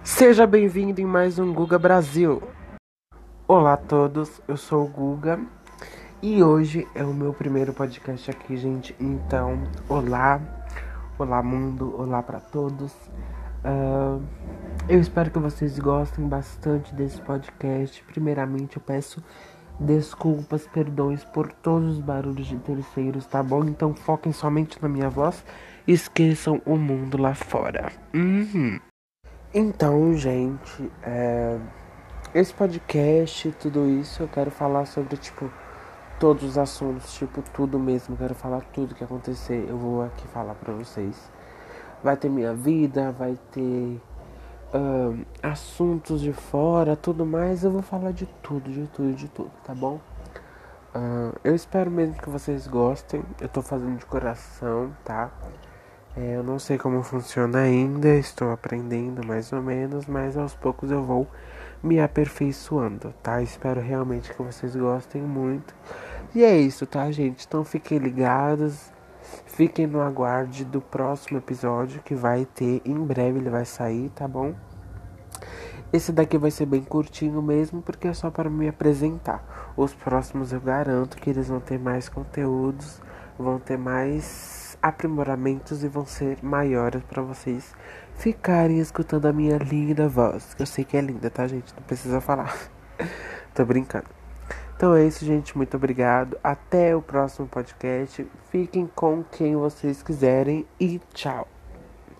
Seja bem-vindo em mais um Guga Brasil. Olá a todos, eu sou o Guga e hoje é o meu primeiro podcast aqui, gente. Então, olá mundo, olá pra todos. Eu espero que vocês gostem bastante desse podcast. Primeiramente, eu peço desculpas, perdões por todos os barulhos de terceiros, tá bom? Então, foquem somente na minha voz e esqueçam o mundo lá fora. Então, gente, esse podcast, tudo isso, eu quero falar sobre, todos os assuntos, tudo mesmo. Quero falar tudo que acontecer, eu vou aqui falar pra vocês. Vai ter minha vida, vai ter assuntos de fora, tudo mais. Eu vou falar de tudo, tá bom? Eu espero mesmo que vocês gostem. Eu tô fazendo de coração, tá? Eu não sei como funciona ainda, estou aprendendo mais ou menos, mas aos poucos eu vou me aperfeiçoando, tá? Espero realmente que vocês gostem muito. E é isso, tá, gente? Então fiquem ligados, fiquem no aguarde do próximo episódio que vai ter em breve, ele vai sair, tá bom? Esse daqui vai ser bem curtinho mesmo, porque é só para me apresentar. Os próximos eu garanto que eles vão ter mais conteúdos, vão ter mais aprimoramentos e vão ser maiores para vocês ficarem escutando a minha linda voz. Que eu sei que é linda, tá, gente? Não precisa falar. Tô brincando. Então é isso, gente. Muito obrigado. Até o próximo podcast. Fiquem com quem vocês quiserem e tchau.